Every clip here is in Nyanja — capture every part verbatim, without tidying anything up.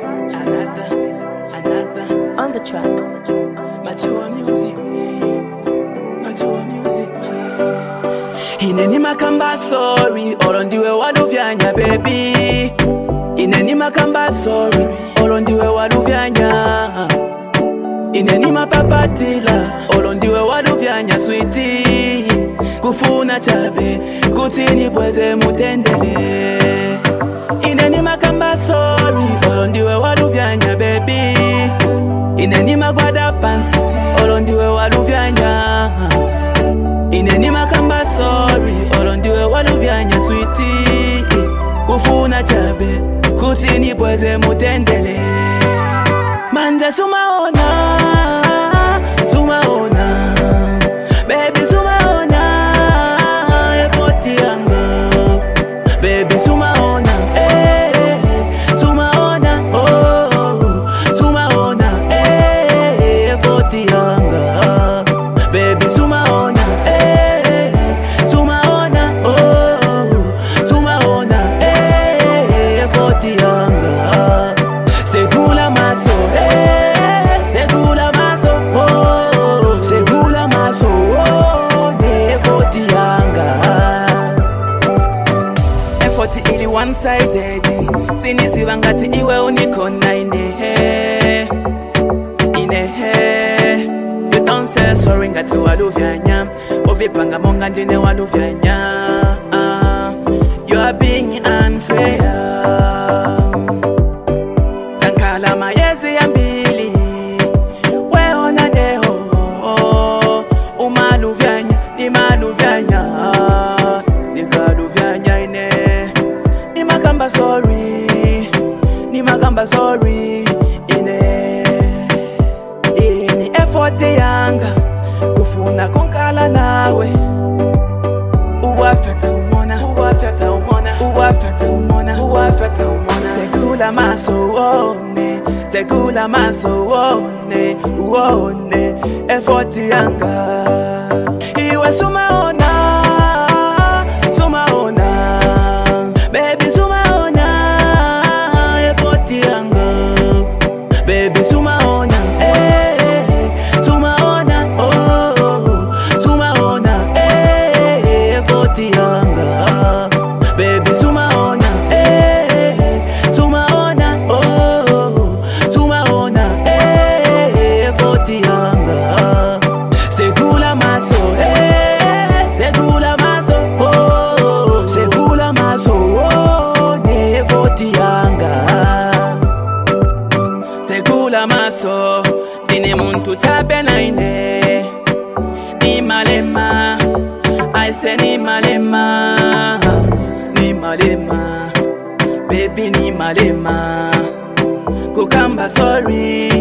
Another, another On the track. Majua music, Majua music. Ineni makamba sorry, olondiwe waluvyanya baby. Ineni makamba sorry, olondiwe waluvyanya. Ineni mapapatila, olondiwe waluvyanya sweetie. Kufuna chabe, kutini pweze mutendele. Ineni makamba sorry, olondiwe waluvyanya baby. Ineni magwada pansi, olondiwe waluvyanya. Ineni makamba sorry, olondiwe waluvyanya sweetie. Kufuna chabe, kutini pweze mutendele. Manja sumaona, sumaona, baby sumaona, efoti yango, baby sumaona, eh, sumaona, oh, sumaona, eh, efoti yanga, baby sumaona, eh, sumaona, oh, sumaona, eh, efoti yanga, segula maso. Ili one-sided sinisi bangati iwe unikona inehe inehe. You don't say sorry ngati waluvyanya, ovipanga monga ndine waluvyanya. uh, You are being unfair. Tankala mayezi ya mbili weona neho, umaluvyanya ni maluvyanya, nikaluvyanya ine. Ni makamba sorry, ni makamba sorry, ine ini effort yanga kufuna konkala nawe. Uwafeta umona, uwafeta umona, uwafeta umona, uwafeta umona. Segula maso one, segula maso one, one effort yanga. Iwe sumaona, sumaona. Baby sumaona, efoti yango. Baby sumaona, eh, sumaona, oh, sumaona, eh, efoti yanga. Baby sumaona, eh, sumaona, oh, sumaona, eh, efoti yanga. Segula maso, eh, segula maso, oh, segula maso. Yanga segula maso, dine muntu chape na ine. Ni malema, I say ni malema, ni malema, baby ni malema. Kukamba sorry,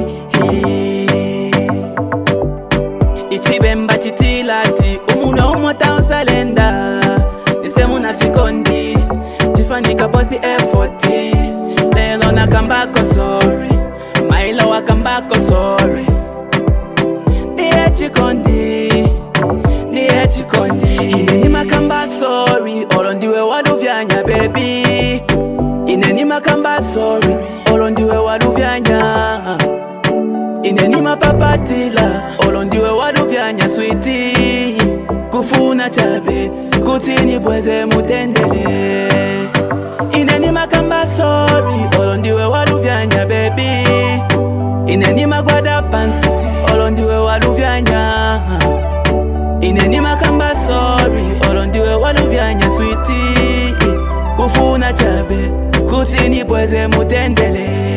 ichibemba chitilati, umuno umota usalenda. Nisemuna chikondi, chifanika bothi effort. Lelo na kambako sorry, mailo wa kambako sorry. Niye chikondi, niye chikondi. Ineni makamba sorry, olondiwe waluvyanya baby. Ineni makamba sorry, olondiwe waluvyanya. Ineni mapapatila, olondiwe waluvyanya sweetie. Kufuna chabe, kutini pweze mutendele. Ineni makamba sorry, olondiwe waluvyanya baby. Ineni magwada pansi, olondiwe waluvyanya. Ineni makamba sorry, olondiwe waluvyanya sweetie. Kufuna chabe, kutini pweze mutendele.